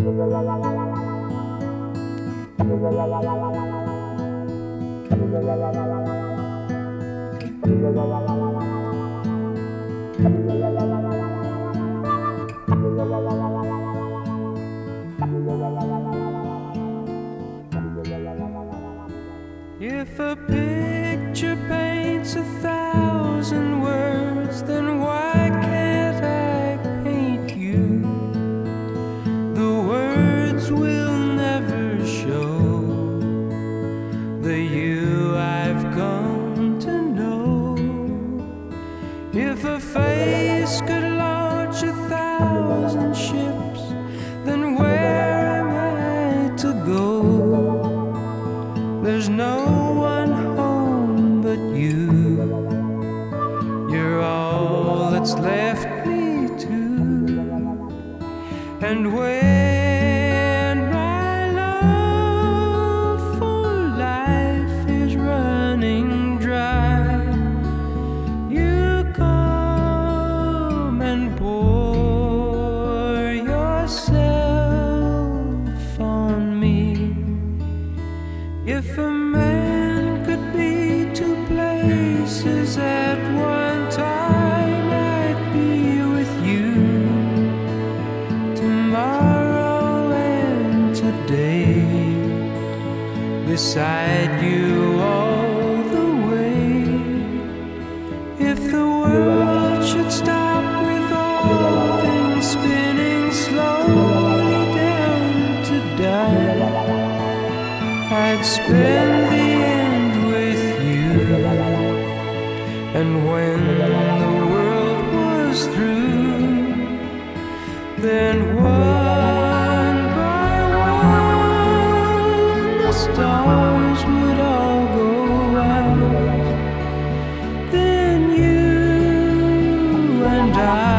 If a picture paints 1,000 words, then why can't I paint you? The words will never show the you I've come to know. If a face could launch 1,000 ships, then where am I to go? There's no one home but you. You're all that's left me to. And when my love for life is running dry, you come and pour yourself on me. If a man could be two places at one time, I'd be with you tomorrow and today, beside you all the way. If the world should stop with all things spinning slowly down to die, I'd spend the end with you. And when the world was through, then one by one the stars would all go out. Then you and I